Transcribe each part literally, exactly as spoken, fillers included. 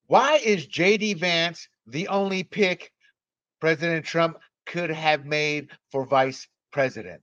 Why is J D Vance the only pick President Trump could have made for vice president?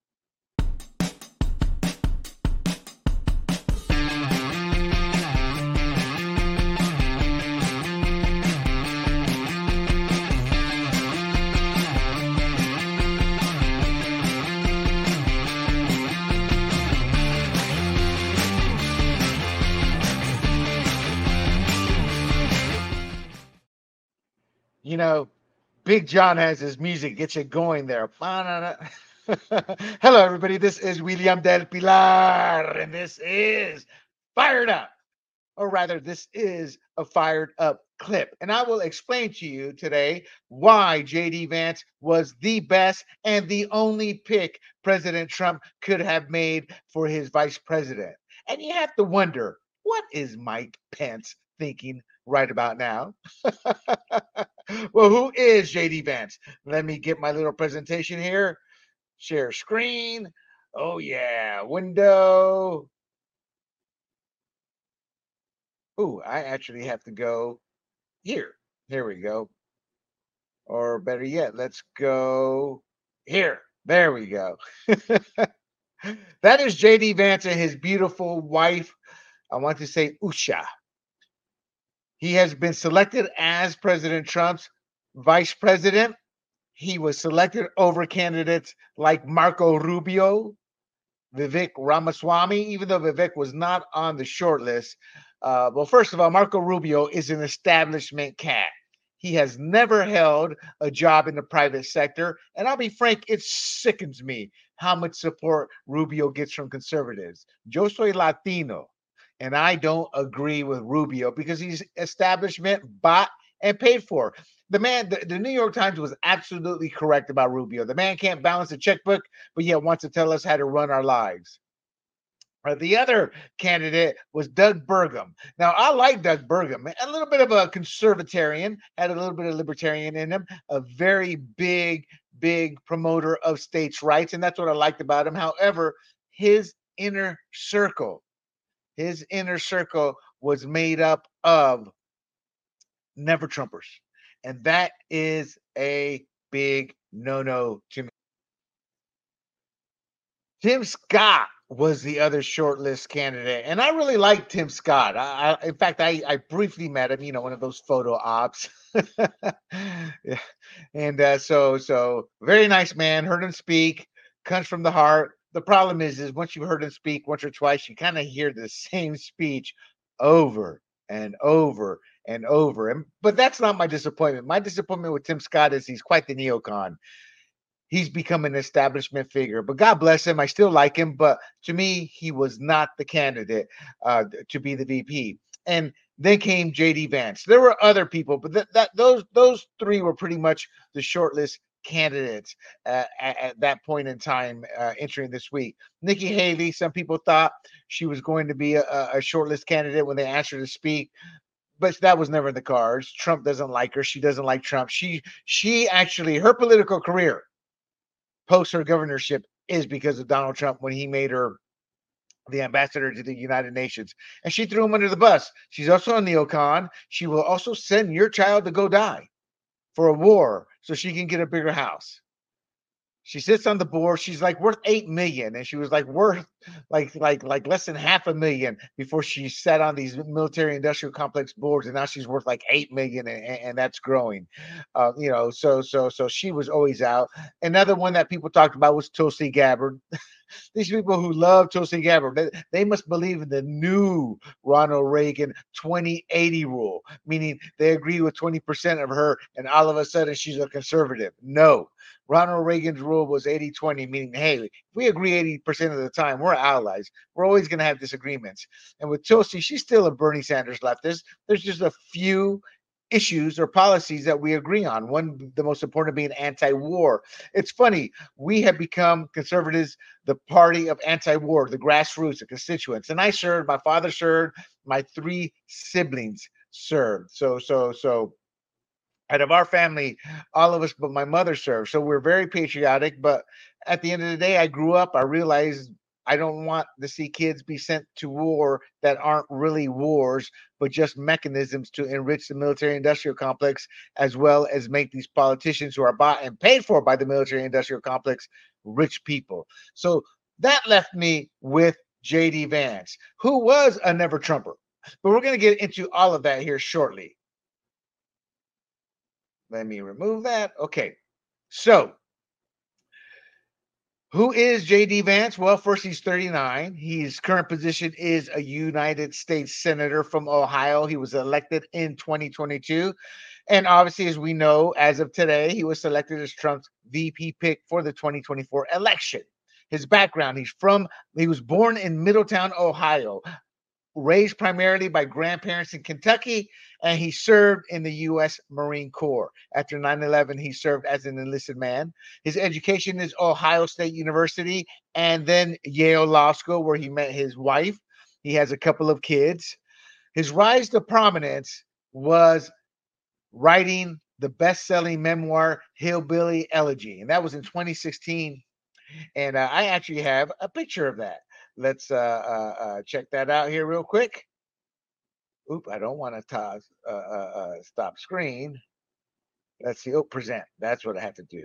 You know, Big John has his music, get you going there. Ba-na-na. Hello, everybody. This is William Del Pilar, and this is Fired Up. Or rather, this is a fired up clip. And I will explain to you today why J D Vance was the best and the only pick President Trump could have made for his vice president. And you have to wonder, what is Mike Pence thinking right about now? Well, who is J D Vance? Let me get my little presentation here. Share screen. Oh, yeah. Window. Oh, I actually have to go here. Here we go. Or better yet, let's go here. There we go. That is J D Vance and his beautiful wife. I want to say Usha. He has been selected as President Trump's vice president. He was selected over candidates like Marco Rubio, Vivek Ramaswamy, even though Vivek was not on the short list. Uh, well, first of all, Marco Rubio is an establishment cat. He has never held a job in the private sector. And I'll be frank, it sickens me how much support Rubio gets from conservatives. Yo soy Latino, and I don't agree with Rubio because he's establishment bought and paid for. The man, the, the New York Times was absolutely correct about Rubio. The man can't balance a checkbook, but yet wants to tell us how to run our lives. Uh, the other candidate was Doug Burgum. Now, I like Doug Burgum, a little bit of a conservatarian, had a little bit of libertarian in him, a very big, big promoter of states' rights. And that's what I liked about him. However, his inner circle, his inner circle was made up of never Trumpers. And that is a big no no to me. Tim Scott was the other shortlist candidate, and I really liked Tim Scott. I, I in fact, I, I briefly met him. You know, one of those photo ops. Yeah. And uh, so, so very nice man. Heard him speak. Comes from the heart. The problem is, is once you heard him speak once or twice, you kind of hear the same speech over and over and over. And but that's not my disappointment. My disappointment with Tim Scott is he's quite the neocon. He's become an establishment figure. But God bless him. I still like him. But to me, he was not the candidate uh, to be the V P. And then came J D Vance. There were other people, but th- that those those three were pretty much the shortlist candidates uh, at, at that point in time uh, entering this week. Nikki Haley, some people thought she was going to be a, a shortlist candidate when they asked her to speak, but that was never in the cards. Trump doesn't like her. She doesn't like Trump. She she actually her political career post her governorship is because of Donald Trump when he made her the ambassador to the United Nations. And she threw him under the bus. She's also a neocon. She will also send your child to go die for a war so she can get a bigger house. She sits on the board. She's like worth eight million, and she was like worth like like like less than half a million before she sat on these military industrial complex boards, and now she's worth like eight million, and, and that's growing. Uh, you know, so so so she was always out. Another one that people talked about was Tulsi Gabbard. These people who love Tulsi Gabbard, they, they must believe in the new Ronald Reagan twenty eighty rule, meaning they agree with twenty percent of her, and all of a sudden she's a conservative. No, Ronald Reagan's rule was eighty twenty, meaning, hey, if we agree eighty percent of the time, we're allies. We're always going to have disagreements. And with Tulsi, she's still a Bernie Sanders leftist. There's just a few issues or policies that we agree on. One, the most important being anti-war. It's funny, we have become conservatives, the party of anti-war, the grassroots, the constituents. And I served, my father served, my three siblings served. So, so, so out of our family, all of us but my mother served. So we're very patriotic. But at the end of the day, I grew up, I realized I don't want to see kids be sent to war that aren't really wars, but just mechanisms to enrich the military industrial complex, as well as make these politicians who are bought and paid for by the military industrial complex rich people. So that left me with J D Vance, who was a never Trumper. But we're going to get into all of that here shortly. Let me remove that. Okay. So, who is J D Vance? Well, first, he's thirty-nine. His current position is a United States Senator from Ohio. He was elected in twenty twenty-two. And obviously, as we know, as of today, he was selected as Trump's V P pick for the twenty twenty-four election. His background, he's from, he was born in Middletown, Ohio, raised primarily by grandparents in Kentucky, and he served in the U S Marine Corps. After nine eleven, he served as an enlisted man. His education is Ohio State University and then Yale Law School, where he met his wife. He has a couple of kids. His rise to prominence was writing the best-selling memoir Hillbilly Elegy, and that was in twenty sixteen. And uh, I actually have a picture of that. Let's uh, uh, uh, check that out here real quick. Oop, I don't want to uh, uh, uh, stop screen. Let's see. Oh, present. That's what I have to do.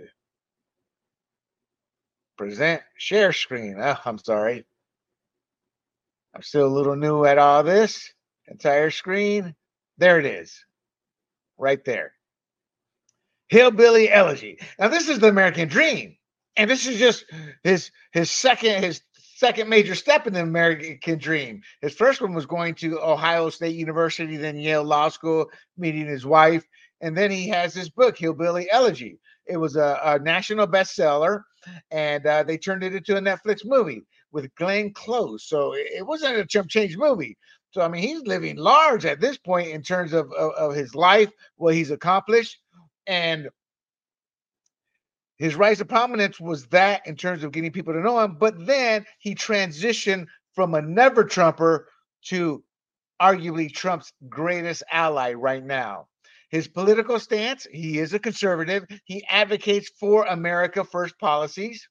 Present, share screen. Oh, I'm sorry. I'm still a little new at all this. Entire screen. There it is. Right there. Hillbilly Elegy. Now, this is the American dream. And this is just his his second his second major step in the American dream. His first one was going to Ohio State University, then Yale Law School, meeting his wife, and then he has this book, Hillbilly Elegy. It was a, a national bestseller, and uh, they turned it into a Netflix movie with Glenn Close. So it, it wasn't a chump change movie. So I mean, he's living large at this point in terms of, of, of his life, what he's accomplished, and his rise to prominence was that in terms of getting people to know him, but then he transitioned from a never Trumper to arguably Trump's greatest ally right now. His political stance, he is a conservative. He advocates for America First policies.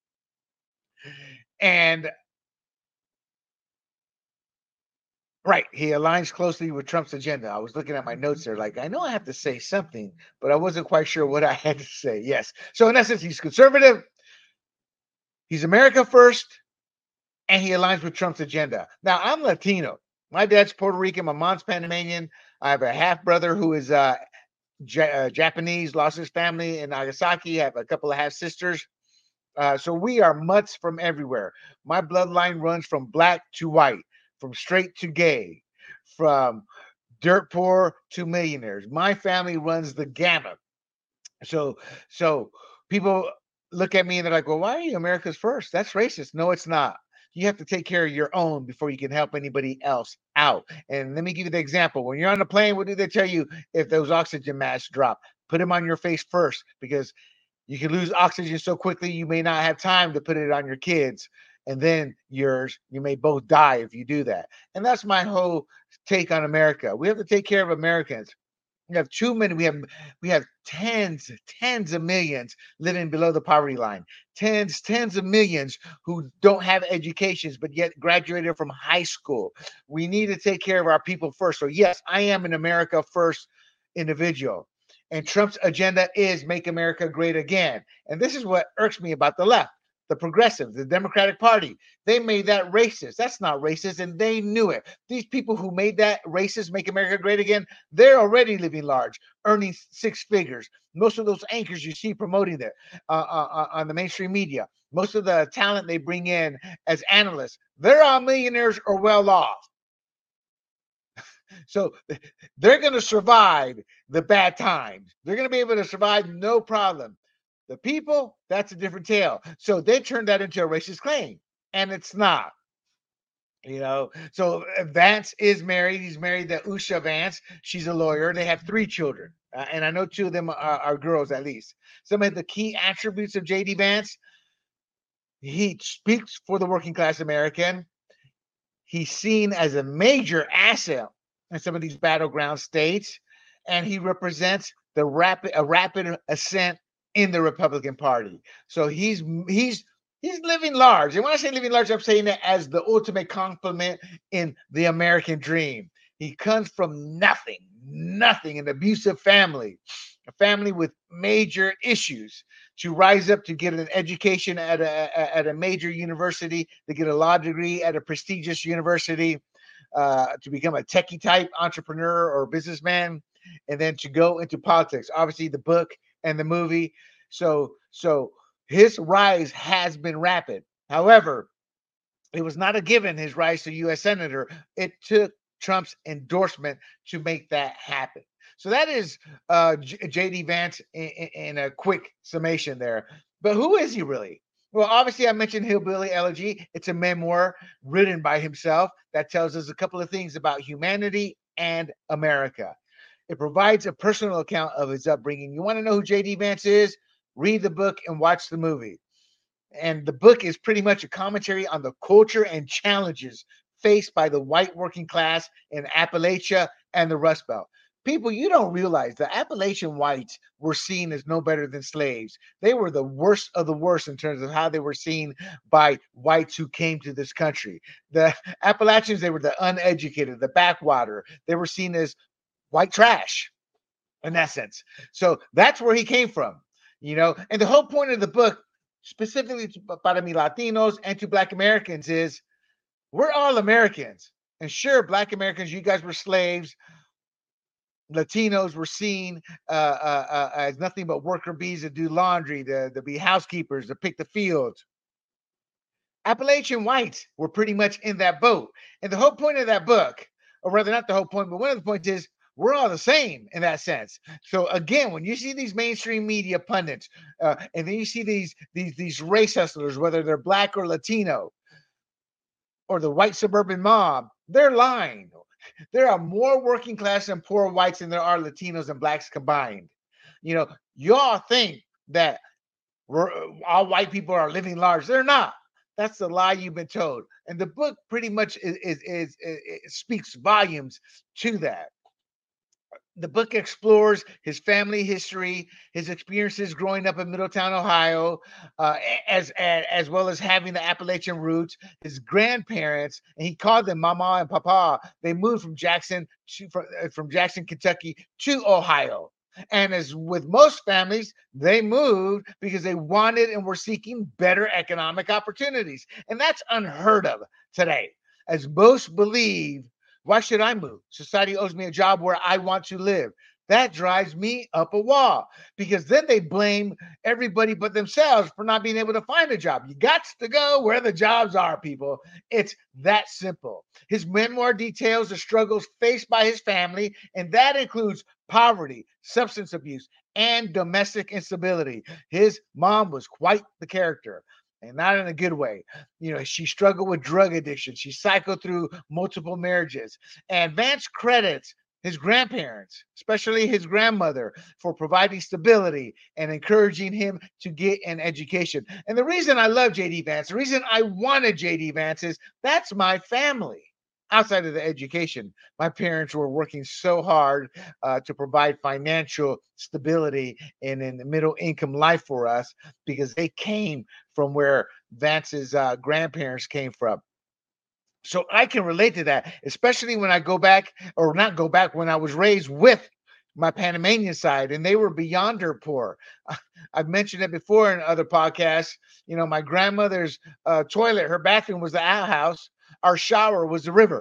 And right, he aligns closely with Trump's agenda. I was looking at my notes there, like, I know I have to say something, but I wasn't quite sure what I had to say. Yes. So, in essence, he's conservative, he's America first, and he aligns with Trump's agenda. Now, I'm Latino. My dad's Puerto Rican, my mom's Panamanian. I have a half brother who is uh, J- uh, Japanese, lost his family in Nagasaki. I have a couple of half sisters. Uh, so, we are mutts from everywhere. My bloodline runs from black to white, from straight to gay, from dirt poor to millionaires. My family runs the gamut. So, so people look at me and they're like, "Well, why are you America's first? That's racist." No, it's not. You have to take care of your own before you can help anybody else out. And let me give you the example. When you're on a plane, what do they tell you if those oxygen masks drop? Put them on your face first, because you can lose oxygen so quickly you may not have time to put it on your kids, and then yours. You may both die if you do that. And that's my whole take on America. We have to take care of Americans. We have too many. We have we have tens, tens of millions living below the poverty line. Tens, tens of millions who don't have educations but yet graduated from high school. We need to take care of our people first. So yes, I am an America first individual. And Trump's agenda is make America great again. And this is what irks me about the left, the progressives, the Democratic Party. They made that racist. That's not racist, and they knew it. These people who made that racist, make America great again, they're already living large, earning six figures. Most of those anchors you see promoting it uh, uh, uh, on the mainstream media, most of the talent they bring in as analysts, they're all millionaires or well off. So they're going to survive the bad times. They're going to be able to survive no problem. The people, that's a different tale. So they turned that into a racist claim, and it's not. You know, so Vance is married. He's married to Usha Vance. She's a lawyer. They have three children, uh, and I know two of them are, are girls at least. Some of the key attributes of J D Vance: he speaks for the working class American. He's seen as a major asset in some of these battleground states, and he represents the rapid a rapid ascent in the Republican Party. So he's he's He's living large. And when I say living large, I'm saying that as the ultimate compliment in the American dream. He comes from nothing, nothing, an abusive family, a family with major issues, to rise up to get an education at a, at a major university, to get a law degree at a prestigious university, uh, to become a techie type entrepreneur or businessman, and then to go into politics. Obviously, the book and the movie. So, so his rise has been rapid. However, it was not a given, his rise to U S Senator. It took Trump's endorsement to make that happen. So that is uh, J D Vance in, in a quick summation there. But who is he really? Well, obviously, I mentioned Hillbilly Elegy. It's a memoir written by himself that tells us a couple of things about humanity and America. It provides a personal account of his upbringing. You want to know who J D Vance is? Read the book and watch the movie. And the book is pretty much a commentary on the culture and challenges faced by the white working class in Appalachia and the Rust Belt. People, you don't realize the Appalachian whites were seen as no better than slaves. They were the worst of the worst in terms of how they were seen by whites who came to this country. The Appalachians, they were the uneducated, the backwater. They were seen as white trash in that sense. So that's where he came from, you know. And the whole point of the book, specifically to, para mi Latinos and to Black Americans, is we're all Americans. And sure, Black Americans, you guys were slaves. Latinos were seen uh, uh, uh, as nothing but worker bees to do laundry, to, to be housekeepers, to pick the fields. Appalachian whites were pretty much in that boat. And the whole point of that book, or rather not the whole point, but one of the points is we're all the same in that sense. So again, when you see these mainstream media pundits, uh, and then you see these these these race hustlers, whether they're Black or Latino, or the white suburban mob, they're lying. There are more working class and poor whites than there are Latinos and Blacks combined. You know, y'all think that we're, all white people are living large. They're not. That's the lie you've been told. And the book pretty much is, is, is, is speaks volumes to that. The book explores his family history, his experiences growing up in Middletown, Ohio, uh, as, as as well as having the Appalachian roots. His grandparents, and he called them Mama and Papa. They moved from Jackson to, from, from Jackson, Kentucky to Ohio. And as with most families, they moved because they wanted and were seeking better economic opportunities, and that's unheard of today, as most believe. Why should I move? Society owes me a job where I want to live. That drives me up a wall, because then they blame everybody but themselves for not being able to find a job. You got to go where the jobs are, people. It's that simple. His memoir details the struggles faced by his family, and that includes poverty, substance abuse, and domestic instability. His mom was quite the character, and not in a good way. You know, she struggled with drug addiction. She cycled through multiple marriages. And Vance credits his grandparents, especially his grandmother, for providing stability and encouraging him to get an education. And the reason I love J D Vance, the reason I wanted J D Vance, is that's my family. Outside of the education, my parents were working so hard uh, to provide financial stability and in the middle income life for us, because they came from where Vance's uh, grandparents came from. So I can relate to that, especially when I go back, or not go back, when I was raised with my Panamanian side, and they were beyond dirt poor. I've mentioned it before in other podcasts. You know, my grandmother's uh, toilet, her bathroom was the outhouse. Our shower was the river.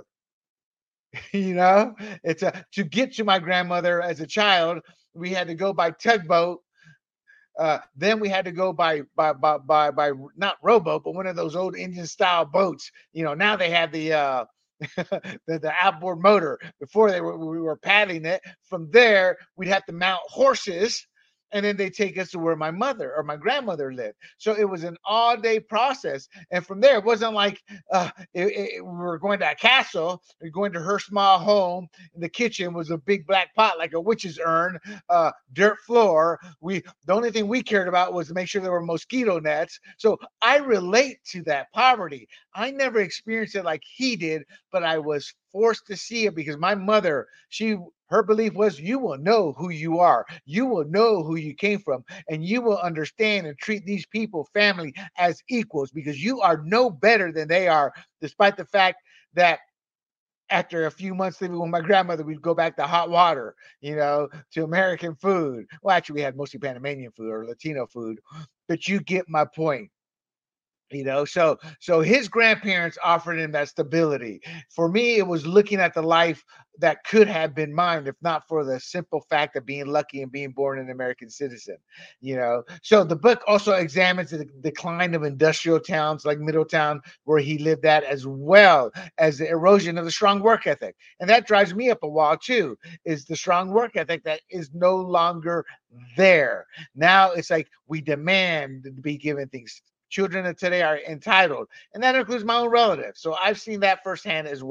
You know, it's a to get to my grandmother as a child, we had to go by tugboat. Uh, then we had to go by by by by by not rowboat, but one of those old engine style boats. You know, now they have the uh the, the outboard motor. Before they were we were paddling it. From there, we'd have to mount horses, and then they take us to where my mother or my grandmother lived. So it was an all day process. And from there, it wasn't like uh, it, it, we were going to a castle, we were going to her small home. In the kitchen was a big black pot, like a witch's urn, uh, dirt floor. We The only thing we cared about was to make sure there were mosquito nets. So I relate to that poverty. I never experienced it like he did, but I was forced to see it because my mother, she Her belief was you will know who you are. You will know who you came from, and you will understand and treat these people, family, as equals because you are no better than they are, despite the fact that after a few months living with my grandmother, we'd go back to hot water, you know, to American food. Well, actually, we had mostly Panamanian food or Latino food, but you get my point. You know, so so his grandparents offered him that stability. For me, it was looking at the life that could have been mine if not for the simple fact of being lucky and being born an American citizen. You know, so the book also examines the decline of industrial towns like Middletown, where he lived at, as well as the erosion of the strong work ethic. And that drives me up a wall too, is the strong work ethic that is no longer there. Now it's like we demand to be given things. Children of today are entitled, and that includes my own relatives. So I've seen that firsthand as well.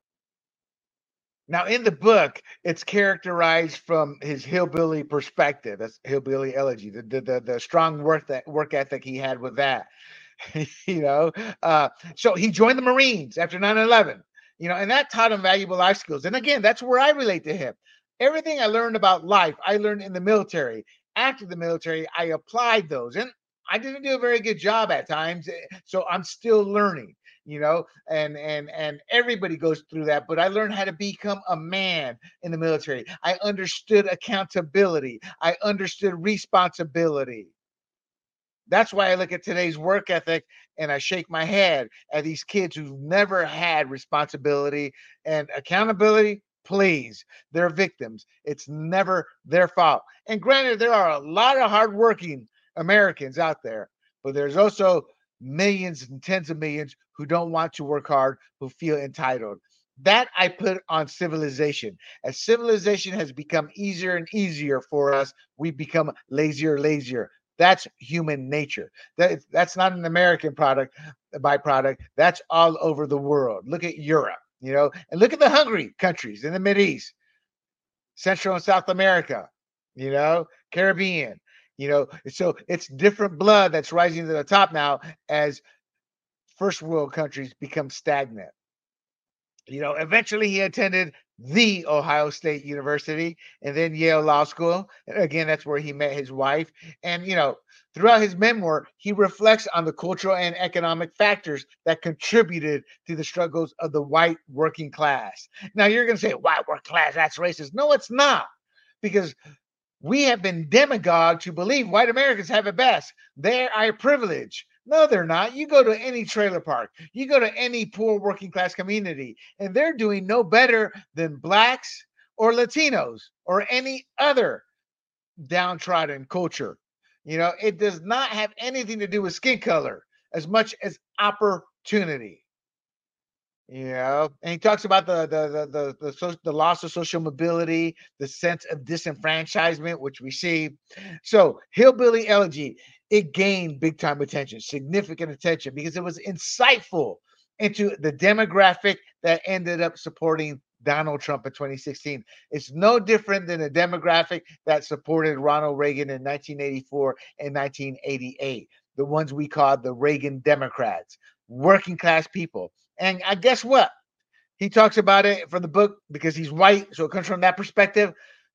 Now, in the book, it's characterized from his hillbilly perspective. That's hillbilly elegy, the the, the, the strong work that work ethic he had with that. you know, uh, so he joined the Marines after nine eleven, you know, and that taught him valuable life skills. And again, that's where I relate to him. Everything I learned about life, I learned in the military. After the military, I applied those. And I didn't do a very good job at times. eh, So I'm still learning, you know, and and and everybody goes through that. But I learned how to become a man in the military. I understood accountability. I understood responsibility. That's why I look at today's work ethic and I shake my head at these kids who've never had responsibility and accountability. Please, they're victims. It's never their fault. And granted, there are a lot of hardworking Americans out there, but there's also millions and tens of millions who don't want to work hard, who feel entitled. That I put on civilization. As civilization has become easier and easier for us, we become lazier, lazier. That's human nature. That, that's not an American product, byproduct. That's all over the world. Look at Europe, you know, and look at the hungry countries in the Mid East, Central and South America, you know, Caribbean, you know. So it's different blood that's rising to the top now as first world countries become stagnant. You know, eventually he attended the Ohio State University and then Yale Law School. And again, that's where he met his wife. And, you know, throughout his memoir, he reflects on the cultural and economic factors that contributed to the struggles of the white working class. Now, you're going to say, white working class, that's racist. No, it's not. Because we have been demagogued to believe white Americans have it best. They are privileged. No, they're not. You go to any trailer park, you go to any poor working class community, and they're doing no better than blacks or Latinos or any other downtrodden culture. You know, it does not have anything to do with skin color as much as opportunity. You know, and he talks about the the the the the, so, the loss of social mobility, the sense of disenfranchisement, which we see. So, Hillbilly Elegy, it gained big time attention, significant attention, because it was insightful into the demographic that ended up supporting Donald Trump in twenty sixteen. It's no different than the demographic that supported Ronald Reagan in nineteen eighty-four and nineteen eighty-eight, the ones we call the Reagan Democrats, working class people. And I guess what? He talks about it from the book because he's white, so it comes from that perspective.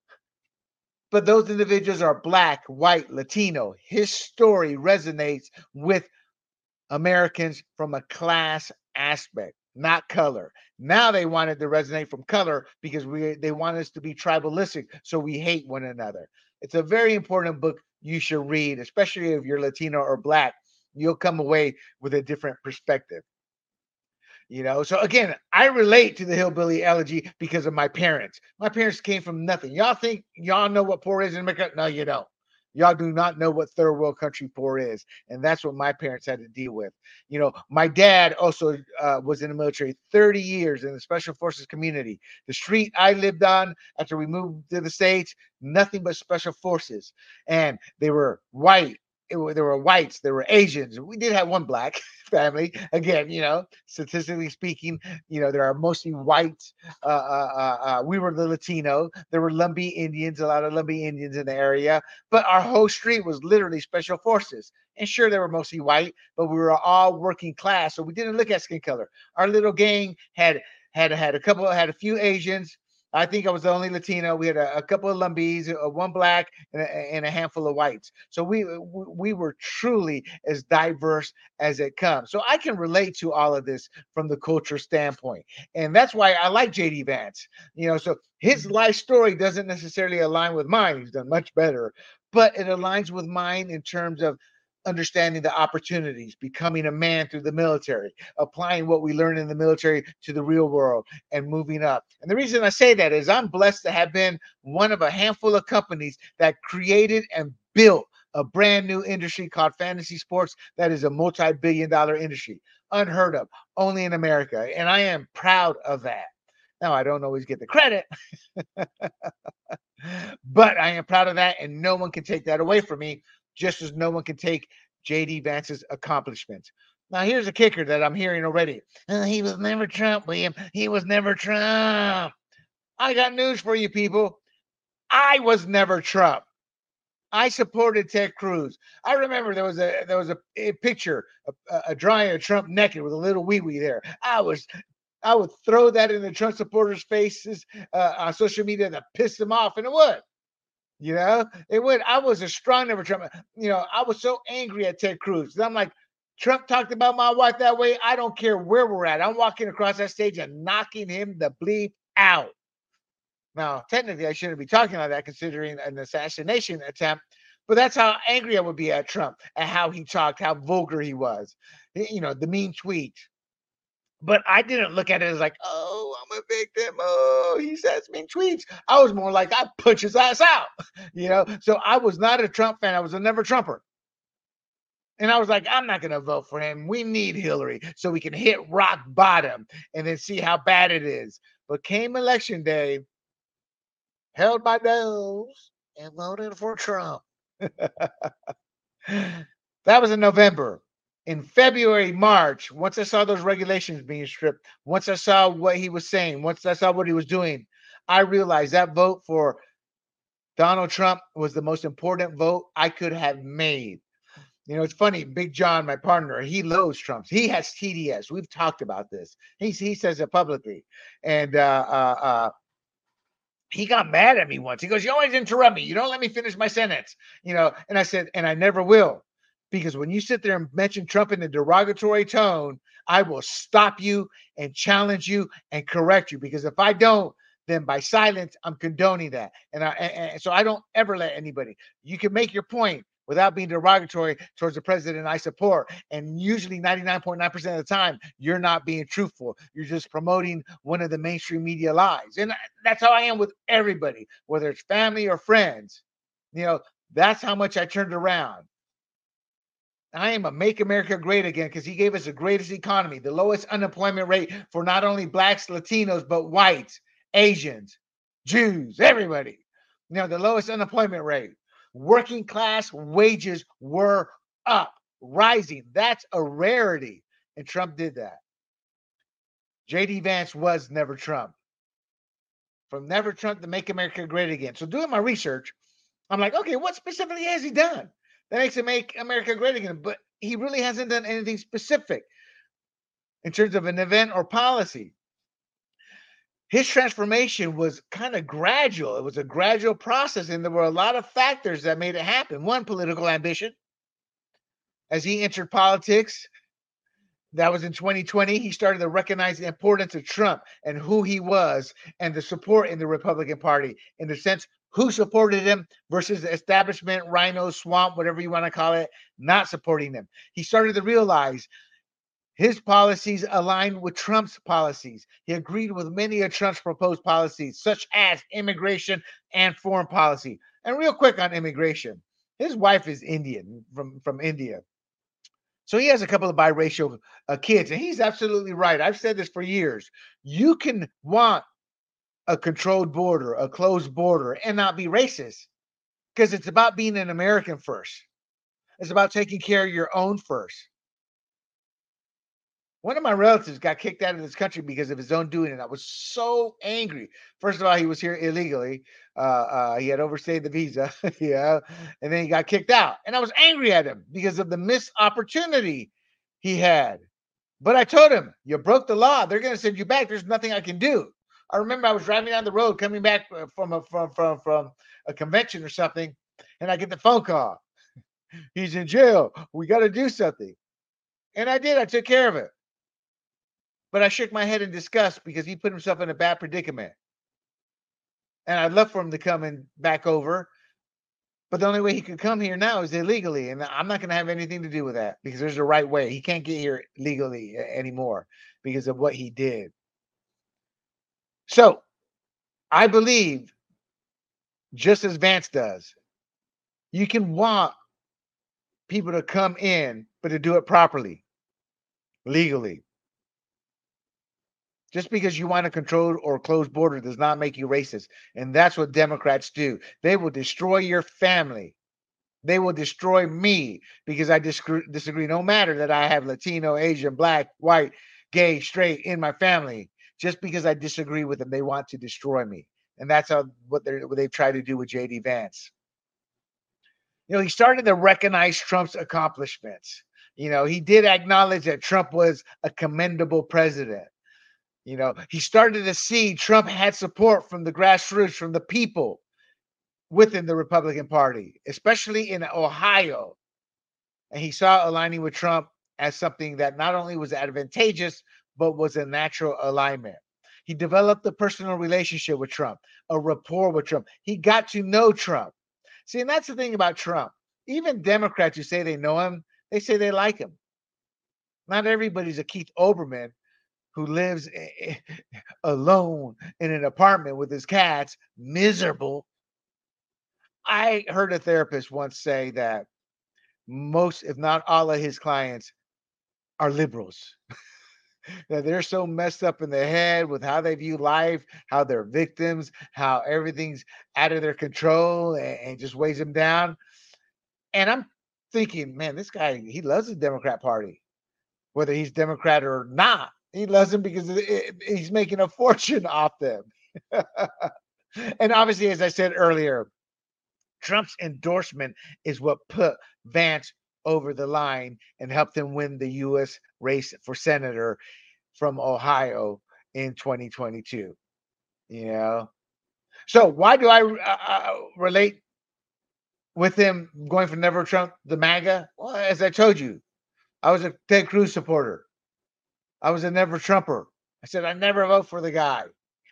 But those individuals are black, white, Latino. His story resonates with Americans from a class aspect, not color. Now they wanted to resonate from color because we they want us to be tribalistic, so we hate one another. It's a very important book you should read, especially if you're Latino or black. You'll come away with a different perspective. You know, so again, I relate to the hillbilly elegy because of my parents. My parents came from nothing. Y'all think y'all know what poor is in America? No, you don't. Y'all do not know what third world country poor is. And that's what my parents had to deal with. You know, my dad also uh, was in the military thirty years in the special forces community. The street I lived on after we moved to the States, nothing but special forces. And they were white. It, there were whites, there were Asians. We did have one black family. Again, you know, statistically speaking, you know, there are mostly whites. Uh, uh, uh, uh, we were the Latino. There were Lumbee Indians, a lot of Lumbee Indians in the area. But our whole street was literally special forces. And sure, they were mostly white, but we were all working class, so we didn't look at skin color. Our little gang had had had a couple, had a few Asians, I think I was the only Latino. We had a, a couple of Lumbis, uh, one black, and a, and a handful of whites. So we we were truly as diverse as it comes. So I can relate to all of this from the culture standpoint, and that's why I like J D Vance. You know, so his life story doesn't necessarily align with mine. He's done much better, but it aligns with mine in terms of understanding the opportunities, becoming a man through the military, applying what we learn in the military to the real world, and moving up. And the reason I say that is I'm blessed to have been one of a handful of companies that created and built a brand new industry called fantasy sports that is a multi-billion dollar industry, unheard of, only in America. And I am proud of that. Now, I don't always get the credit, but I am proud of that, and no one can take that away from me, just as no one can take J D Vance's accomplishments. Now, here's a kicker that I'm hearing already. "Uh, he was never Trump, William. He was never Trump." I got news for you, people. I was never Trump. I supported Ted Cruz. I remember there was a there was a, a picture, a, a drawing of Trump naked with a little wee wee there. I was I would throw that in the Trump supporters' faces uh, on social media to piss them off, and it would. You know, it would. I was a strong never Trump. You know, I was so angry at Ted Cruz. I'm like, Trump talked about my wife that way. I don't care where we're at. I'm walking across that stage and knocking him the bleep out. Now, technically, I shouldn't be talking like that considering an assassination attempt, but that's how angry I would be at Trump, at how he talked, how vulgar he was, you know, the mean tweet. But I didn't look at it as like, oh, I'm a victim. Oh, he says mean tweets. I was more like, I punch his ass out, you know? So I was not a Trump fan. I was a never Trumper. And I was like, I'm not going to vote for him. We need Hillary so we can hit rock bottom and then see how bad it is. But came election day, held my nose and voted for Trump. That was in November. In February, March, once I saw those regulations being stripped, once I saw what he was saying, once I saw what he was doing, I realized that vote for Donald Trump was the most important vote I could have made. You know, it's funny. Big John, my partner, he loathes Trump. He has T D S. We've talked about this. He, he says it publicly. And uh, uh, uh, he got mad at me once. He goes, "You always interrupt me. You don't let me finish my sentence." You know, and I said, and I never will. Because when you sit there and mention Trump in a derogatory tone, I will stop you and challenge you and correct you. Because if I don't, then by silence, I'm condoning that. And, I, and, and so I don't ever let anybody. You can make your point without being derogatory towards the president I support. And usually ninety-nine point nine percent of the time, you're not being truthful. You're just promoting one of the mainstream media lies. And that's how I am with everybody, whether it's family or friends. You know, that's how much I turned around. I am a make America great again because he gave us the greatest economy, the lowest unemployment rate for not only blacks, Latinos, but whites, Asians, Jews, everybody. You know, the lowest unemployment rate. Working class wages were up, rising. That's a rarity. And Trump did that. J D Vance was never Trump. From never Trump to make America great again. So doing my research, I'm like, okay, what specifically has he done that makes him make America great again? But he really hasn't done anything specific in terms of an event or policy. His transformation was kind of gradual. It was a gradual process, and there were a lot of factors that made it happen. One, political ambition. As he entered politics, that was in twenty twenty, he started to recognize the importance of Trump and who he was and the support in the Republican Party, in the sense who supported him versus the establishment, rhino, swamp, whatever you want to call it, not supporting him. He started to realize his policies aligned with Trump's policies. He agreed with many of Trump's proposed policies, such as immigration and foreign policy. And real quick on immigration, his wife is Indian, from, from India. So he has a couple of biracial uh, kids, and he's absolutely right. I've said this for years. You can want a controlled border, a closed border, and not be racist, because it's about being an American first. It's about taking care of your own first. One of my relatives got kicked out of this country because of his own doing, and I was so angry. First of all, he was here illegally. Uh, uh, he had overstayed the visa, yeah, and then he got kicked out. And I was angry at him because of the missed opportunity he had. But I told him, you broke the law. They're going to send you back. There's nothing I can do. I remember I was driving down the road coming back uh, from a from from from a convention or something, and I get the phone call. He's in jail. We got to do something. And I did. I took care of it. But I shook my head in disgust because he put himself in a bad predicament. And I'd love for him to come and back over. But the only way he could come here now is illegally. And I'm not going to have anything to do with that because there's a right way. He can't get here legally anymore because of what he did. So I believe, just as Vance does, you can want people to come in, but to do it properly, legally. Just because you want a controlled or closed border does not make you racist. And that's what Democrats do. They will destroy your family. They will destroy me because I disagree, disagree. No matter that I have Latino, Asian, black, white, gay, straight in my family. Just because I disagree with them, they want to destroy me. And that's how what, they're, what they've tried to do with J D Vance. You know, he started to recognize Trump's accomplishments. You know, he did acknowledge that Trump was a commendable president. You know, he started to see Trump had support from the grassroots, from the people within the Republican Party, especially in Ohio. And he saw aligning with Trump as something that not only was advantageous, but was a natural alignment. He developed a personal relationship with Trump, a rapport with Trump. He got to know Trump. See, and that's the thing about Trump. Even Democrats who say they know him, they say they like him. Not everybody's a Keith Olbermann who lives alone in an apartment with his cats, miserable. I heard a therapist once say that most, if not all, of his clients are liberals. That they're so messed up in the head with how they view life, how they're victims, how everything's out of their control and, and just weighs them down. And I'm thinking, man, this guy, he loves the Democrat Party, whether he's Democrat or not. He loves them because it, it, he's making a fortune off them. And obviously, as I said earlier, Trump's endorsement is what put Vance over the line and helped him win the U S race for senator from Ohio in twenty twenty-two. You know, so why do I uh, relate with him going for Never Trump the MAGA? Well, as I told you, I was a Ted Cruz supporter. I was a Never Trumper. I said I never vote for the guy.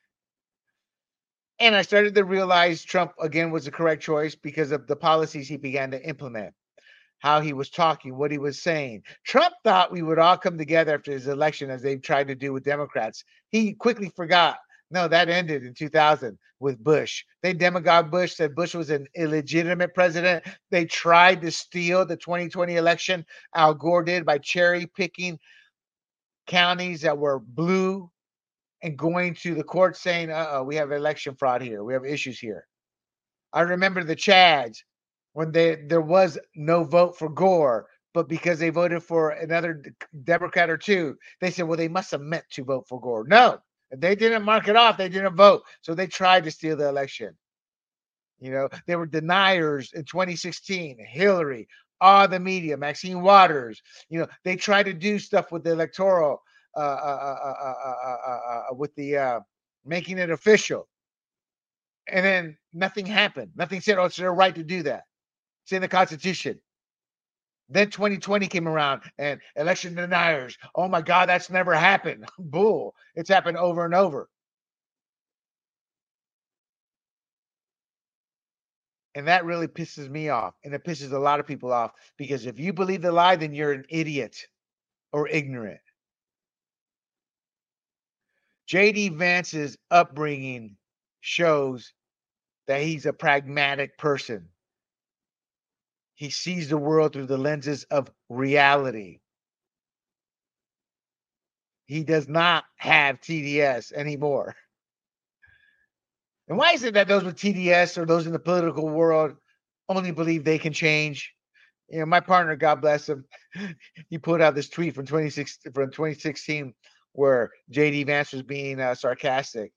And I started to realize Trump again was the correct choice because of the policies he began to implement, how he was talking, what he was saying. Trump thought we would all come together after his election as they've tried to do with Democrats. He quickly forgot. No, that ended in two thousand with Bush. They demagogued Bush, said Bush was an illegitimate president. They tried to steal the twenty twenty election. Al Gore did by cherry picking counties that were blue and going to the court saying, uh-oh, we have election fraud here. We have issues here. I remember the Chads when they there was no vote for Gore, but because they voted for another Democrat or two, they said, well, they must have meant to vote for Gore. No, they didn't mark it off. They didn't vote. So they tried to steal the election. You know, they were deniers in twenty sixteen, Hillary, all the media, Maxine Waters. You know, they tried to do stuff with the electoral, uh, uh, uh, uh, uh, uh, with the uh, making it official. And then nothing happened. Nothing said, oh, it's their right to do that. It's in the Constitution. Then twenty twenty came around and election deniers. Oh my God, that's never happened. Bull. It's happened over and over. And that really pisses me off. And it pisses a lot of people off because if you believe the lie, then you're an idiot or ignorant. J D Vance's upbringing shows that he's a pragmatic person. He sees the world through the lenses of reality. He does not have T D S anymore. And why is it that those with T D S or those in the political world only believe they can change? You know, my partner, God bless him, he put out this tweet from twenty sixteen, from twenty sixteen where J D Vance was being uh, sarcastic.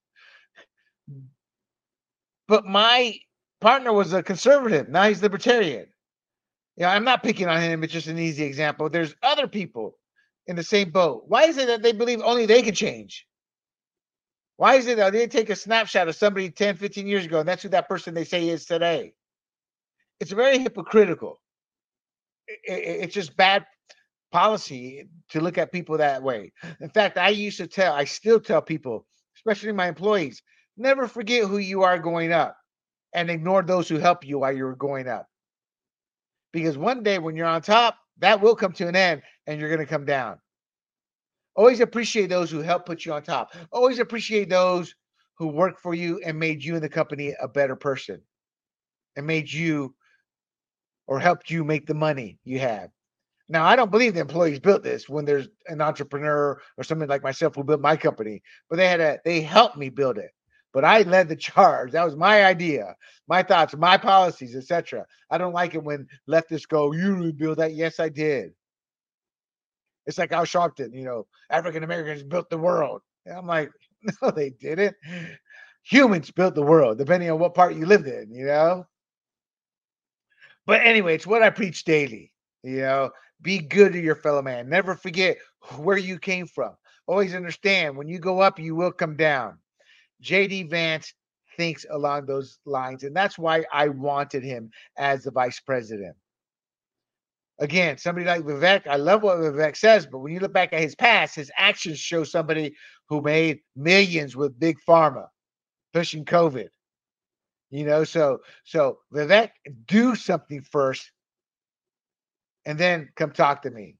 But my partner was a conservative. Now he's libertarian. Yeah, I'm not picking on him. It's just an easy example. There's other people in the same boat. Why is it that they believe only they can change? Why is it that they take a snapshot of somebody ten, fifteen years ago, and that's who that person they say is today? It's very hypocritical. It, it, it's just bad policy to look at people that way. In fact, I used to tell, I still tell people, especially my employees, never forget who you are going up and ignore those who help you while you're going up. Because one day when you're on top, that will come to an end and you're going to come down. Always appreciate those who help put you on top. Always appreciate those who work for you and made you and the company a better person and made you or helped you make the money you have. Now, I don't believe the employees built this when there's an entrepreneur or somebody like myself who built my company, but they had a, they helped me build it. But I led the charge. That was my idea, my thoughts, my policies, et cetera. I don't like it when leftists go, "You didn't build that." Yes, I did. It's like Al Sharpton, you know, African Americans built the world. And I'm like, no, they didn't. Humans built the world, depending on what part you lived in, you know. But anyway, it's what I preach daily. You know, be good to your fellow man. Never forget where you came from. Always understand when you go up, you will come down. J D Vance thinks along those lines, and that's why I wanted him as the vice president. Again, somebody like Vivek, I love what Vivek says, but when you look back at his past, his actions show somebody who made millions with big pharma pushing COVID. You know, so so Vivek, do something first and then come talk to me.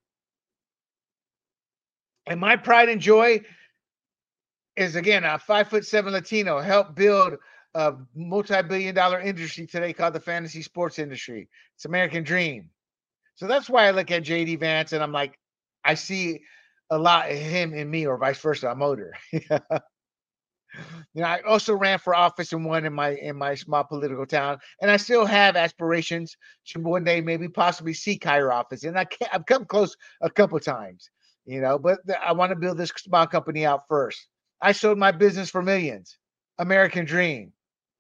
And my pride and joy is, again, a five foot seven Latino, help build a multi-billion dollar industry today called the fantasy sports industry. It's American dream. So that's why I look at J D Vance and I'm like, I see a lot of him in me, or vice versa. I'm older. You know, I also ran for office and won in my in my small political town, and I still have aspirations to one day maybe possibly seek higher office. And I can't, I've come close a couple times, you know, but I want to build this small company out first. I sold my business for millions. American dream.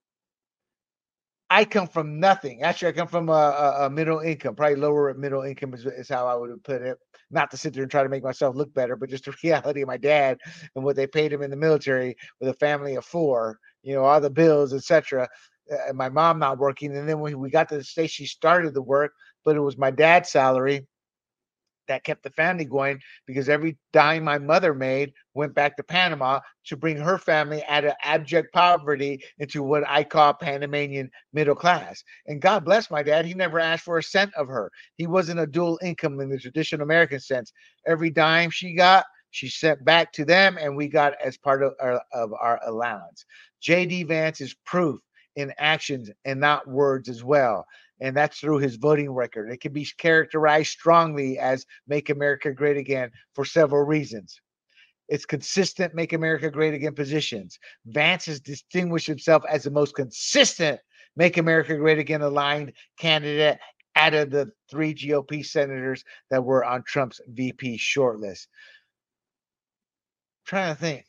I come from nothing. Actually, I come from a, a, a middle income, probably lower middle income is, is how I would have put it. Not to sit there and try to make myself look better, but just the reality of my dad and what they paid him in the military with a family of four, you know, all the bills, et cetera. And my mom not working. And then when we got to the stage, she started the work, but it was my dad's salary that kept the family going, because every dime my mother made went back to Panama to bring her family out of abject poverty into what I call Panamanian middle class. And God bless my dad. He never asked for a cent of her. He wasn't a dual income in the traditional American sense. Every dime she got, she sent back to them, and we got as part of our, of our allowance. J D Vance is proof in actions and not words as well. And that's through his voting record. It can be characterized strongly as Make America Great Again for several reasons. It's consistent Make America Great Again positions. Vance has distinguished himself as the most consistent Make America Great Again aligned candidate out of the three G O P senators that were on Trump's V P shortlist. I'm trying to think.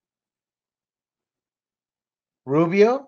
Rubio,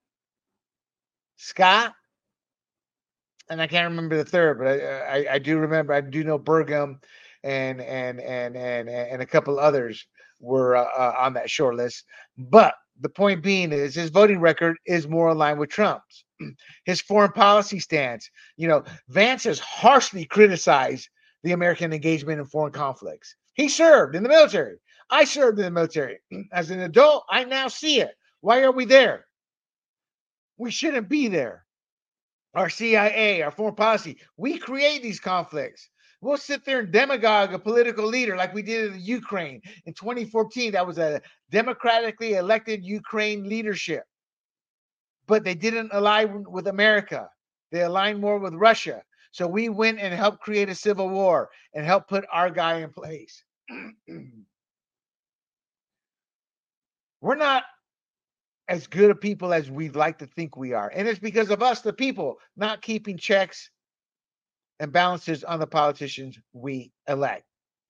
Scott, and I can't remember the third, but I, I, I do remember. I do know Burgum, and and and and and a couple others were uh, uh, on that short list. But the point being is, his voting record is more aligned with Trump's. His foreign policy stance. You know, Vance has harshly criticized the American engagement in foreign conflicts. He served in the military. I served in the military. As an adult, I now see it. Why are we there? We shouldn't be there. Our C I A, our foreign policy, we create these conflicts. We'll sit there and demagogue a political leader like we did in the Ukraine in twenty fourteen. That was a democratically elected Ukraine leadership. But they didn't align with America. They aligned more with Russia. So we went and helped create a civil war and helped put our guy in place. We're not as good of people as we'd like to think we are. And it's because of us, the people, not keeping checks and balances on the politicians we elect.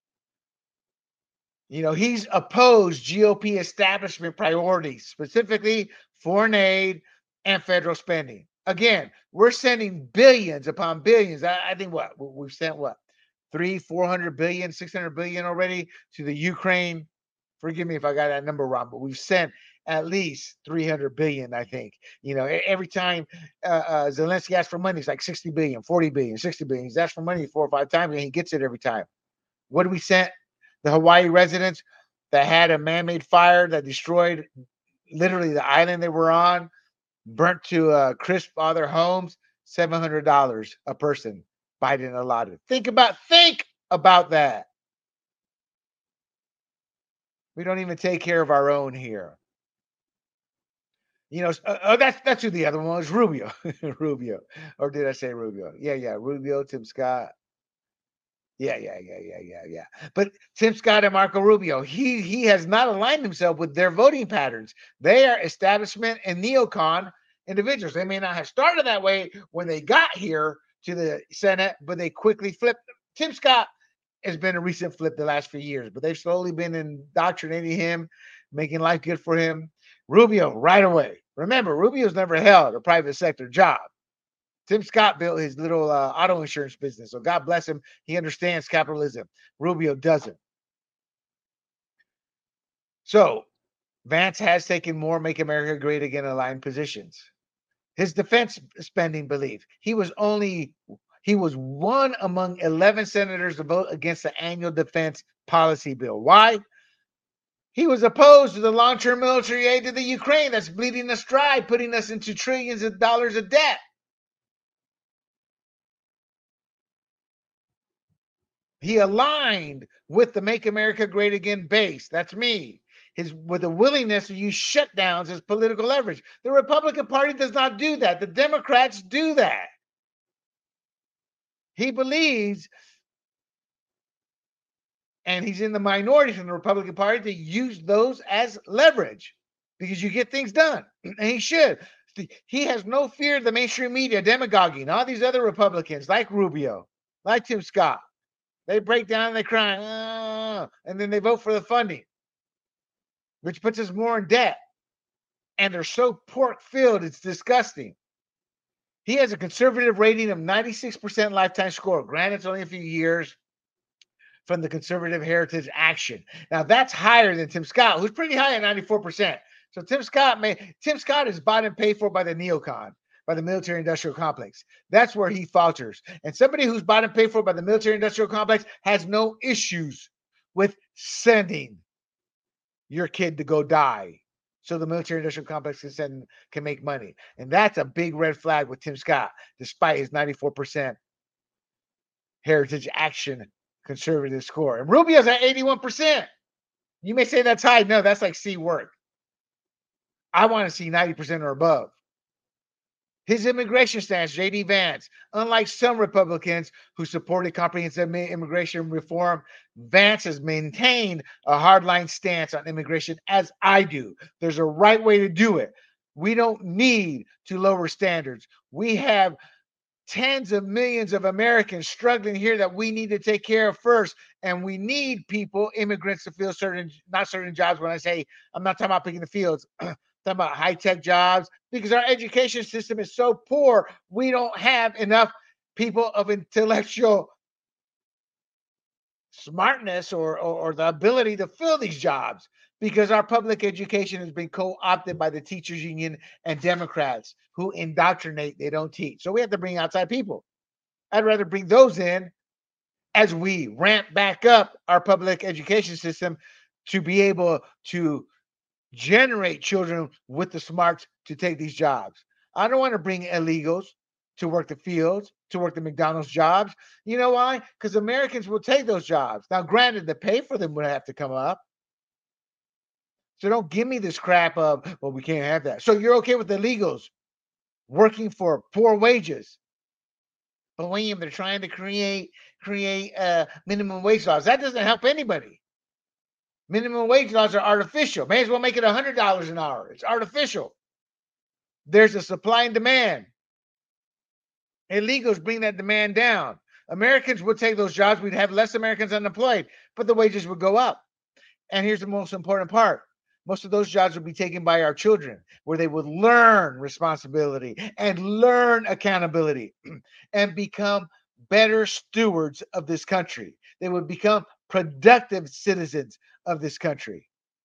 You know, he's opposed G O P establishment priorities, specifically foreign aid and federal spending. Again, we're sending billions upon billions. I, I think what we've sent what three, four hundred billion, six hundred billion already to the Ukraine Forgive me if I got that number wrong, but we've sent at least three hundred billion, I think. You know, every time uh, uh, Zelensky asks for money, it's like sixty billion, forty billion, sixty billion. He's asked for money four or five times and he gets it every time. What did we send the Hawaii residents that had a man-made fire that destroyed literally the island they were on, burnt to a crisp all their homes? seven hundred dollars a person Biden allotted. Think about, think about that. We don't even take care of our own here. You know, uh, oh, that's that's who the other one was, Rubio. Rubio. Or did I say Rubio? Yeah, yeah, Rubio, Tim Scott. Yeah, yeah, yeah, yeah, yeah, yeah. But Tim Scott and Marco Rubio, he he has not aligned himself with their voting patterns. They are establishment and neocon individuals. They may not have started that way when they got here to the Senate, but they quickly flipped. Tim Scott has been a recent flip the last few years, but they've slowly been indoctrinating him, making life good for him. Rubio, right away. Remember, Rubio's never held a private sector job. Tim Scott built his little uh, auto insurance business, so God bless him. He understands capitalism. Rubio doesn't. So Vance has taken more Make America Great Again aligned positions. His defense spending belief. He was only he was one among eleven senators to vote against the annual defense policy bill. Why? He was opposed to the long-term military aid to the Ukraine that's bleeding us dry, putting us into trillions of dollars of debt. He aligned with the Make America Great Again base. That's me. His with a willingness to use shutdowns as political leverage. The Republican Party does not do that. The Democrats do that. He believes, and he's in the minority from the Republican Party, to use those as leverage because you get things done. And he should. He has no fear of the mainstream media demagoguing. All these other Republicans, like Rubio, like Tim Scott, they break down and they cry, oh, and then they vote for the funding, which puts us more in debt. And they're so pork-filled, it's disgusting. He has a conservative rating of ninety-six percent lifetime score. Granted, it's only a few years from the Conservative Heritage Action. Now, that's higher than Tim Scott, who's pretty high at ninety-four percent. So Tim Scott may Tim Scott is bought and paid for by the neocon, by the military-industrial complex. That's where he falters. And somebody who's bought and paid for by the military-industrial complex has no issues with sending your kid to go die so the military-industrial complex can send, can make money. And that's a big red flag with Tim Scott, despite his ninety-four percent Heritage Action conservative score. And Rubio's at eighty-one percent. You may say that's high. No, that's like C work. I want to see ninety percent or above. His immigration stance, J D Vance, unlike some Republicans who supported comprehensive immigration reform, Vance has maintained a hardline stance on immigration, as I do. There's a right way to do it. We don't need to lower standards. We have tens of millions of Americans struggling here that we need to take care of first. And we need people, immigrants, to fill certain, not certain jobs. When I say, I'm not talking about picking the fields, I'm talking about high-tech jobs, because our education system is so poor, we don't have enough people of intellectual smartness or, or, or the ability to fill these jobs, because our public education has been co-opted by the teachers union and Democrats who indoctrinate, they don't teach. So we have to bring outside people. I'd rather bring those in as we ramp back up our public education system to be able to generate children with the smarts to take these jobs. I don't want to bring illegals to work the fields, to work the McDonald's jobs. You know why? Because Americans will take those jobs. Now, granted, the pay for them would have to come up. So don't give me this crap of, well, we can't have that. So you're okay with the illegals working for poor wages. But William, they're trying to create create uh, minimum wage laws. That doesn't help anybody. Minimum wage laws are artificial. May as well make it one hundred dollars an hour. It's artificial. There's a supply and demand. Illegals bring that demand down. Americans would take those jobs. We'd have less Americans unemployed, but the wages would go up. And here's the most important part. Most of those jobs would be taken by our children, where they would learn responsibility and learn accountability and become better stewards of this country. They would become productive citizens of this country.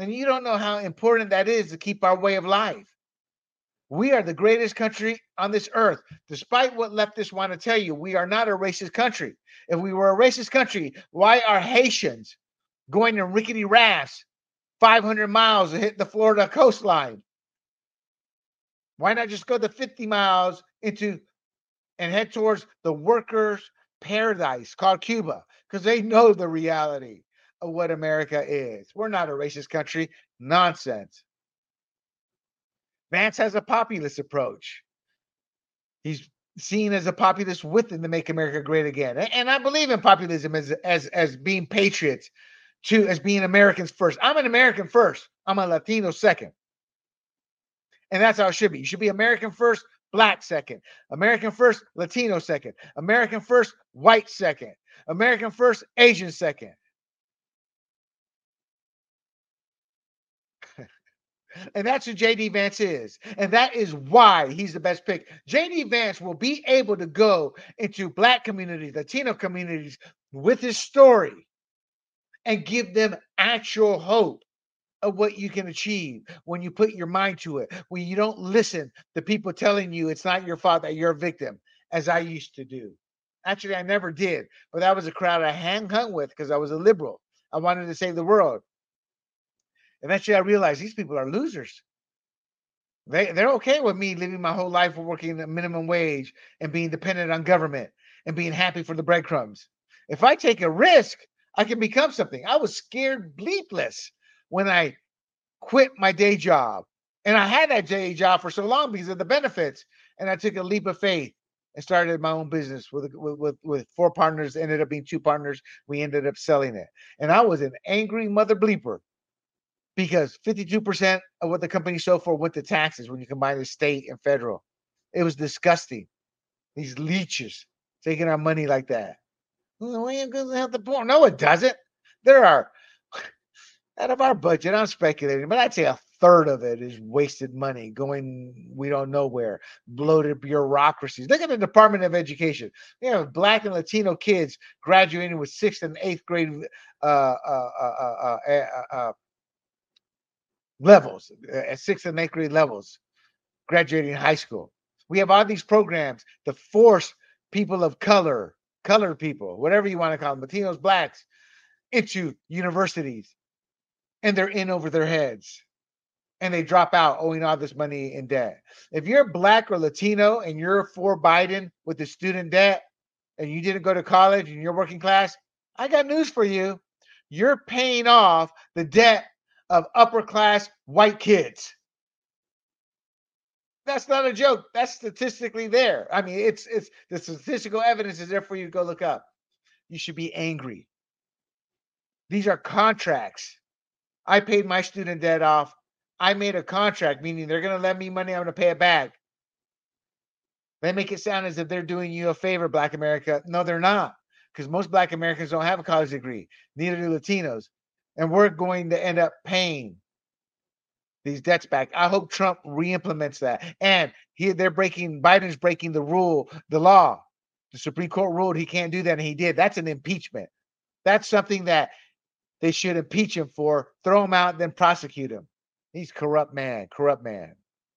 And you don't know how important that is to keep our way of life. We are the greatest country on this earth. Despite what leftists want to tell you, we are not a racist country. If we were a racist country, why are Haitians going in rickety rafts five hundred miles to hit the Florida coastline? Why not just go the fifty miles into and head towards the workers' paradise called Cuba? Because they know the reality of what America is. We're not a racist country. Nonsense. Vance has a populist approach. He's seen as a populist within the Make America Great Again. And I believe in populism as, as, as being patriots, to as being Americans first. I'm an American first. I'm a Latino second. And that's how it should be. You should be American first, Black second. American first, Latino second. American first, white second. American first, Asian second. And that's who J D Vance is. And that is why he's the best pick. J D Vance will be able to go into Black communities, Latino communities with his story and give them actual hope of what you can achieve when you put your mind to it, when you don't listen to people telling you it's not your fault that you're a victim, as I used to do. Actually, I never did, but that was a crowd I hang hung with because I was a liberal. I wanted to save the world. Eventually, I realized these people are losers. They, they're okay with me living my whole life working a minimum wage and being dependent on government and being happy for the breadcrumbs. If I take a risk, I can become something. I was scared bleepless when I quit my day job. And I had that day job for so long because of the benefits. And I took a leap of faith and started my own business with, with, with, with four partners, ended up being two partners. We ended up selling it. And I was an angry mother bleeper because fifty-two percent of what the company sold for went to taxes when you combine the state and federal. It was disgusting. These leeches taking our money like that. Well, why are you going to have the poor? No, it doesn't. There are, out of our budget, I'm speculating, but I'd say a third of it is wasted money going we don't know where. Bloated bureaucracies. Look at the Department of Education. We have Black and Latino kids graduating with sixth and eighth grade uh, uh, uh, uh, uh, levels, at sixth and eighth grade levels, graduating high school. We have all these programs to force people of color, colored people, whatever you want to call them, Latinos, Blacks, into universities. And they're in over their heads. And they drop out owing all this money in debt. If you're Black or Latino and you're for Biden with the student debt and you didn't go to college and you're working class, I got news for you. You're paying off the debt of upper class white kids. That's not a joke. That's statistically there. I mean, it's it's the statistical evidence is there for you to go look up. You should be angry. These are contracts. I paid my student debt off. I made a contract, meaning they're going to lend me money. I'm going to pay it back. They make it sound as if they're doing you a favor, Black America. No, they're not, because most Black Americans don't have a college degree. Neither do Latinos. And we're going to end up paying these debts back. I hope Trump re-implements that. And he, they're breaking, Biden's breaking the rule, the law. The Supreme Court ruled he can't do that, and he did. That's an impeachment. That's something that they should impeach him for, throw him out, then prosecute him. He's corrupt man, corrupt man.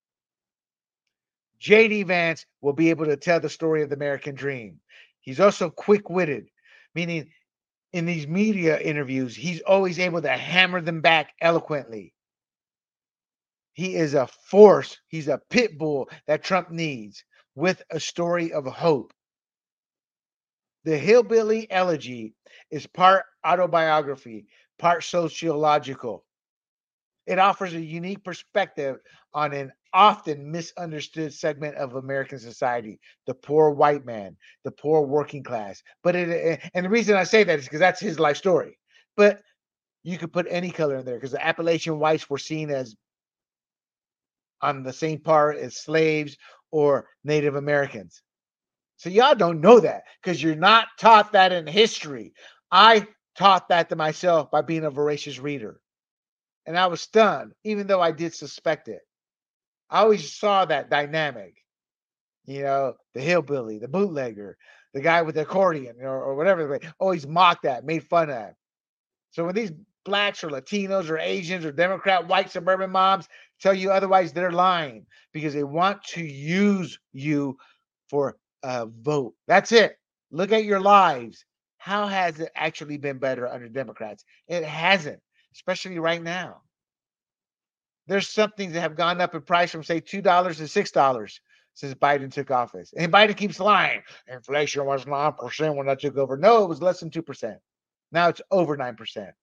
J D Vance will be able to tell the story of the American dream. He's also quick-witted, meaning in these media interviews, he's always able to hammer them back eloquently. He is a force. He's a pit bull that Trump needs with a story of hope. The Hillbilly Elegy is part autobiography, part sociological. It offers a unique perspective on an often misunderstood segment of American society, the poor white man, the poor working class. But it, and the reason I say that is because that's his life story. But you could put any color in there because the Appalachian whites were seen as on the same par as slaves or Native Americans. So y'all don't know that because you're not taught that in history. I taught that to myself by being a voracious reader. And I was stunned, even though I did suspect it. I always saw that dynamic. You know, the hillbilly, the bootlegger, the guy with the accordion or, or whatever. Always mocked that, made fun of that. So when these blacks or Latinos or Asians or Democrat, white suburban moms tell you otherwise, they're lying because they want to use you for a vote. That's it. Look at your lives. How has it actually been better under Democrats? It hasn't, especially right now. There's some things that have gone up in price from, say, two dollars to six dollars since Biden took office. And Biden keeps lying. Inflation was nine percent when I took over. No, it was less than two percent. Now it's over nine percent.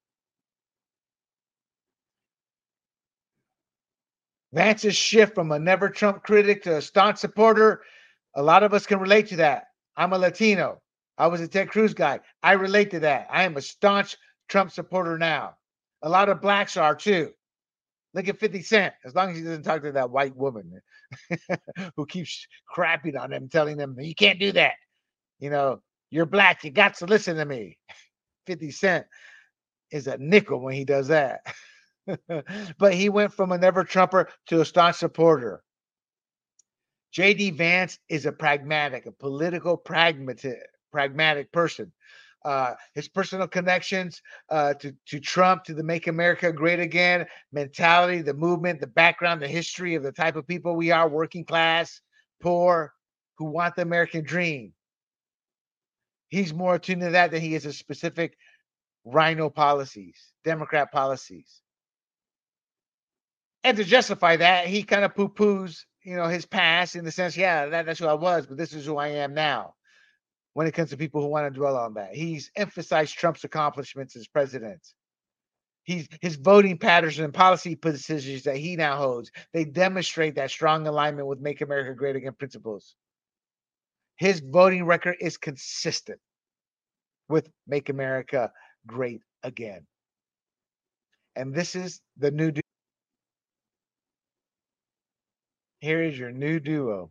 Vance's shift from a never Trump critic to a staunch supporter, a lot of us can relate to that. I'm a Latino. I was a Ted Cruz guy. I relate to that. I am a staunch Trump supporter now. A lot of blacks are too. Look at fifty Cent, as long as he doesn't talk to that white woman who keeps crapping on him, telling him, you can't do that. You know, you're black. You got to listen to me. fifty Cent is a nickel when he does that. But he went from a never Trumper to a staunch supporter. J D Vance is a pragmatic, a political pragmatic, pragmatic person. Uh, his personal connections uh, to, to Trump, to the Make America Great Again mentality, the movement, the background, the history of the type of people we are, working class, poor, who want the American dream. He's more attuned to that than he is a specific rhino policies, Democrat policies. And to justify that, he kind of poo-poos, you know, his past in the sense, yeah, that, that's who I was, but this is who I am now. When it comes to people who want to dwell on that, he's emphasized Trump's accomplishments as president. He's his voting patterns and policy positions that he now holds. They demonstrate that strong alignment with Make America Great Again principles. His voting record is consistent with Make America Great Again. And this is the new duo. Here is your new duo.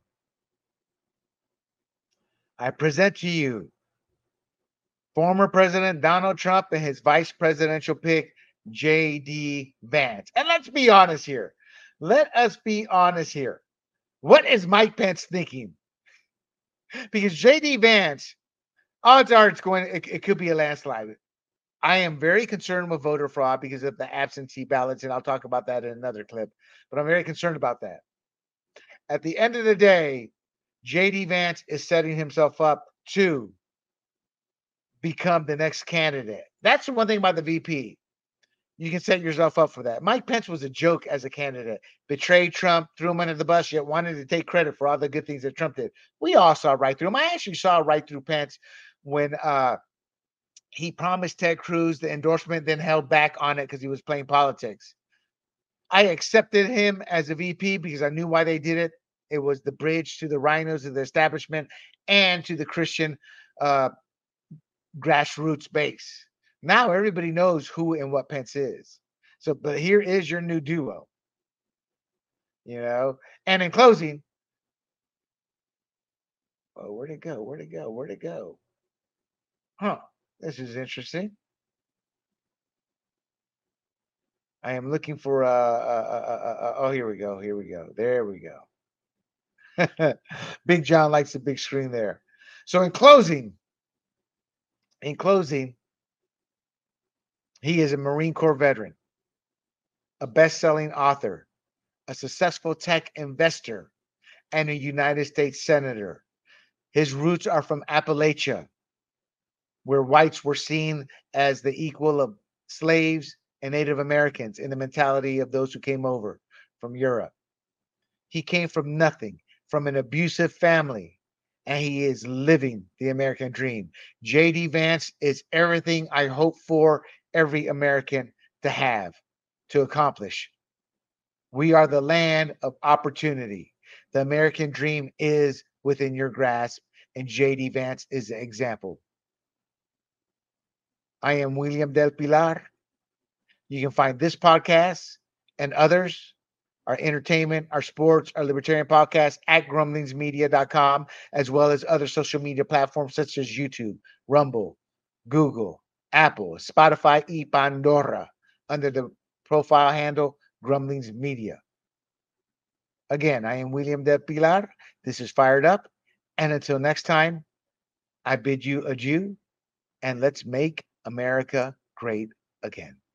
I present to you former President Donald Trump and his vice presidential pick, J D Vance. And let's be honest here. Let us be honest here. What is Mike Pence thinking? Because J D Vance, odds are it's going, it, it could be a landslide. I am very concerned with voter fraud because of the absentee ballots, and I'll talk about that in another clip. But I'm very concerned about that. At the end of the day, J D Vance is setting himself up to become the next candidate. That's the one thing about the V P. You can set yourself up for that. Mike Pence was a joke as a candidate. Betrayed Trump, threw him under the bus, yet wanted to take credit for all the good things that Trump did. We all saw right through him. I actually saw right through Pence when uh, he promised Ted Cruz the endorsement, then held back on it because he was playing politics. I accepted him as a V P because I knew why they did it. It was the bridge to the rhinos of the establishment and to the Christian uh, grassroots base. Now everybody knows who and what Pence is. So, but here is your new duo. You know, and in closing, oh, where'd it go? Where'd it go? Where'd it go? Huh. This is interesting. I am looking for uh, uh, uh, uh, uh oh, here we go. Here we go. There we go. Big John likes the big screen there. So in closing, in closing, he is a Marine Corps veteran, a best-selling author, a successful tech investor, and a United States senator. His roots are from Appalachia, where whites were seen as the equal of slaves and Native Americans in the mentality of those who came over from Europe. He came from nothing, from an abusive family, and he is living the American dream. J D Vance is everything I hope for every American to have, to accomplish. We are the land of opportunity. The American dream is within your grasp, and J D Vance is an example. I am William Del Pilar. You can find this podcast and others, our entertainment, our sports, our libertarian podcast at grumblings media dot com, as well as other social media platforms such as YouTube, Rumble, Google, Apple, Spotify, y Pandora, under the profile handle Grumblings Media. Again, I am William Del Pilar. This is Fired Up. And until next time, I bid you adieu, and let's make America great again.